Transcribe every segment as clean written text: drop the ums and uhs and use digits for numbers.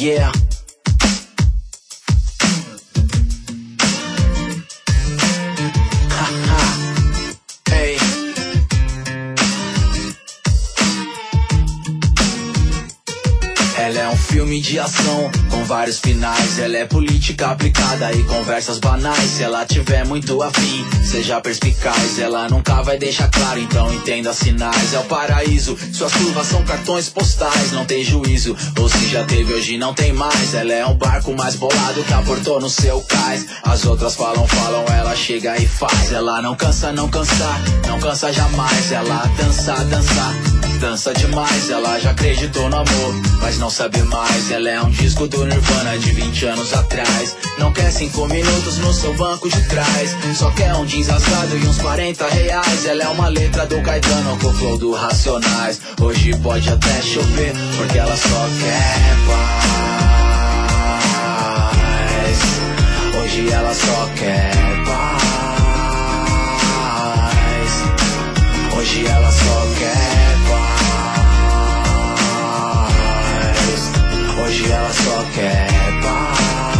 Yeah. Hey. Ela é um filme de ação com vários finais. Ela é política aplicada e conversas banais. Se ela tiver muito afim, seja perspicaz. Ela nunca vai deixar claro, então entenda sinais. É o paraíso, suas curvas são cartões postais. Não tem juízo, ou se já teve hoje não tem mais. Ela é um barco mais bolado que aportou no seu cais. As outras falam, ela chega e faz. Ela não cansa, não cansa jamais. Ela dança demais. Ela já acreditou no amor, mas não sabe mais. Ela é um disco do Nirvana de 20 anos atrás. Não quer 5 minutos no seu banco de trás. Só quer um jeans rasgado e uns 40 reais. Ela é uma letra do Caetano com o flow do Racionais. Hoje pode até chover, porque ela só quer paz. Hoje ela só quer paz. Hoje ela só quer paz. Hoje ela só quer paz.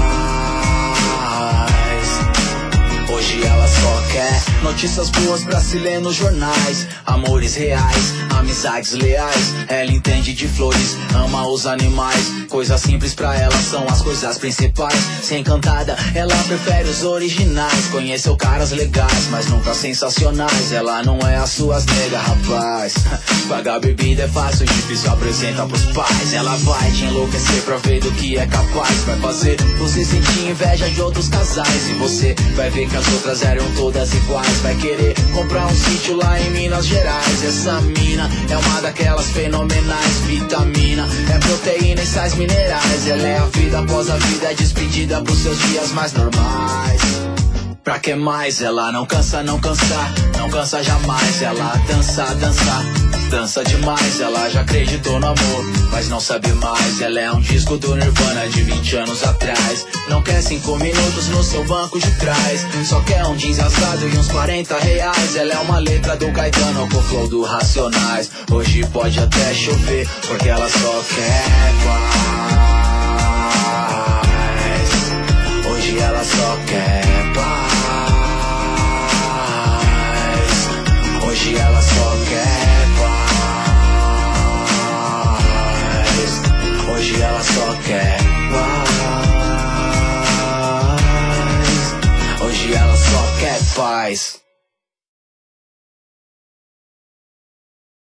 Hoje ela só quer notícias boas pra se ler nos jornais. Amores reais, amizades leais. Ela entende de flores, ama os animais. Coisas simples pra ela são as coisas principais. Se encantada, ela prefere os originais. Conheceu caras legais, mas nunca sensacionais. Ela não é as suas nega, rapaz. Pagar bebida é fácil, difícil apresenta pros pais. Ela vai te enlouquecer pra ver do que é capaz. Vai fazer você sentir inveja de outros casais. E você vai ver que as outras eram todas iguais. Vai querer comprar um sítio lá em Minas Gerais. Essa mina é uma daquelas fenomenais. Vitamina, é proteína e sais minerais. Ela é a vida após a vida, é despedida pros seus dias mais normais. Pra que mais? Ela não cansa jamais. Ela dança demais. Ela já acreditou no amor, mas não sabe mais. Ela é um disco do Nirvana de 20 anos atrás. Não quer 5 minutos no seu banco de trás. Só quer um jeans rasgado e uns 40 reais. Ela é uma letra do Caetano com o flow do Racionais. Hoje pode até chover, porque ela só quer paz. Hoje ela só quer paz. Hoje ela só quer paz. Hoje ela só quer paz. Hoje ela só quer paz.